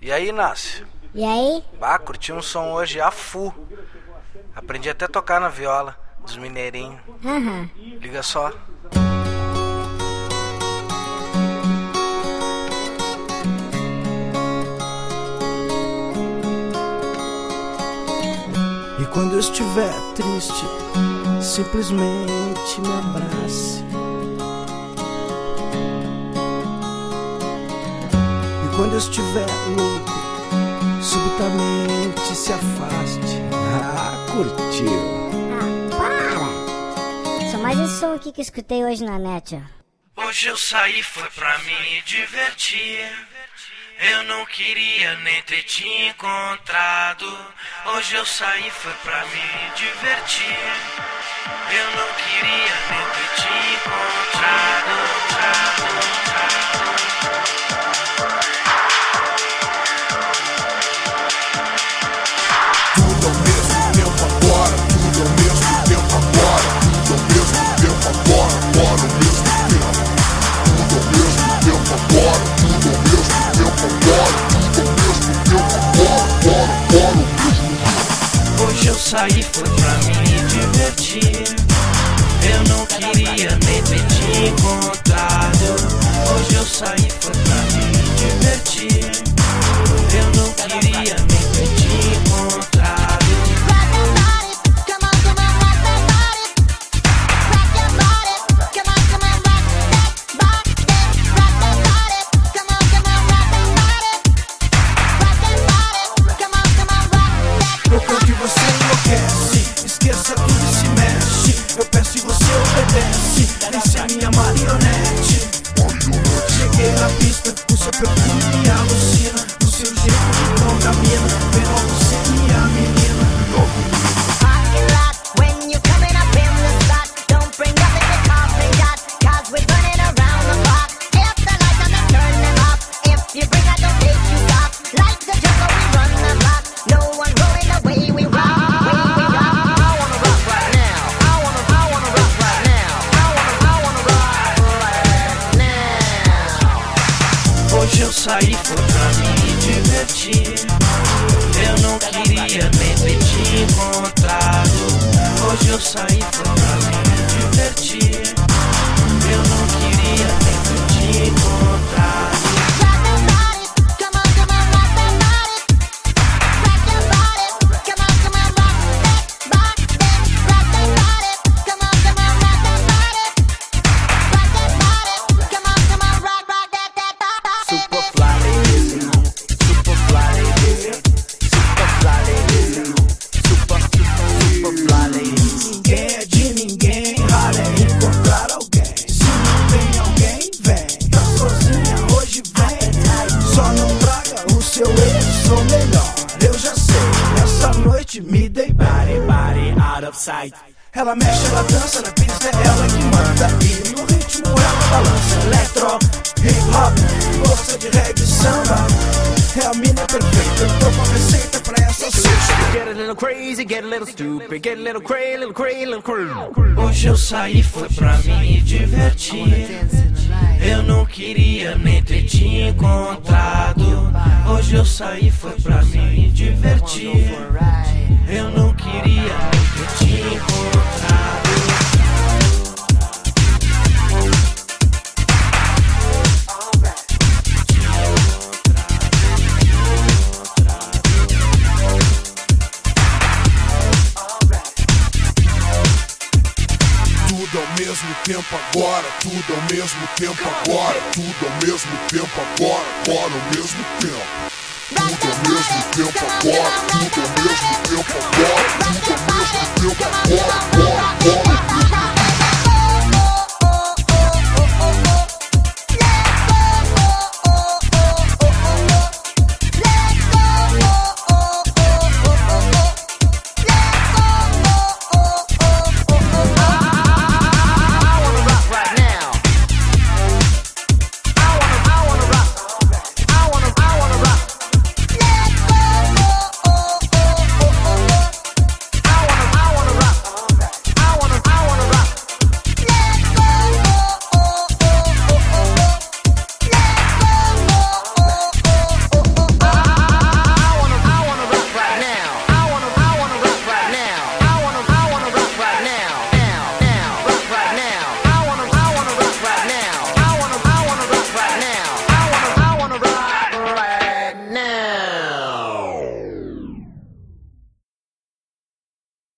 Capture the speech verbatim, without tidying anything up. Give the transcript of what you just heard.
E aí, Inácio? E aí? Bah, curti um som hoje a full. Aprendi até a tocar na viola dos mineirinhos. Aham. Liga só. E quando eu estiver triste, simplesmente me abrace. E quando eu estiver louco, subitamente se afaste. Ah, curtiu. Ah, para! Só mais esse som aqui que eu escutei hoje na net, ó. Hoje eu saí, foi pra me divertir. Eu não queria nem ter te encontrado. Hoje eu saí, foi pra me divertir. Eu não queria nem ter te encontrado. Tudo ao mesmo tempo agora, tudo ao mesmo tempo agora, tudo ao mesmo tempo agora, agora ao mesmo tempo. Tudo ao mesmo tempo agora, tudo ao mesmo tempo agora, tudo ao mesmo tempo agora, agora, agora ao mesmo tempo. Hoje eu saí, foi pra me divertir. Eu não queria nem ter te encontrado. Hoje eu saí, foi pra me divertir. Eu não queria nem ter te encontrado. Eu canto e você enlouquece, esqueça tudo e se mexe. Eu peço e você obedece, nem ser minha marionete. Cheguei na pista, o seu perfume me alucina. O seu jeito de contamina, vem logo ser minha menina. Hoje eu saí, foi pra me divertir. Eu não queria nem ter te encontrado. Hoje eu saí, foi pra me divertir. Eu não queria nem ter te encontrado. Ninguém é de ninguém, raro é encontrar alguém. Se não tem alguém, vem. Tá sozinha, hoje vem. Só não traga o seu ex, sou melhor, eu já sei. Essa noite me dei body, body out of sight. Ela mexe, ela dança na pista, é ela que manda. E no ritmo ela balança. Electro, hip hop, gosta de reggae, samba. É a mina perfeita, eu tô com a receita pra essa sopa. Get a little crazy, get a little stupid, get a little crazy, little crazy, little crazy. Hoje eu saí, foi pra me divertir. Eu não queria nem ter te encontrado. Hoje eu saí, foi pra me divertir. Eu não queria nem ter te encontrado. Tudo ao mesmo tempo agora, tudo ao mesmo tempo agora, tudo ao mesmo tempo agora, agora ao mesmo tempo. Tudo ao mesmo tempo agora, tudo ao mesmo tempo agora, tudo ao mesmo tempo agora, agora, agora ao mesmo tempo.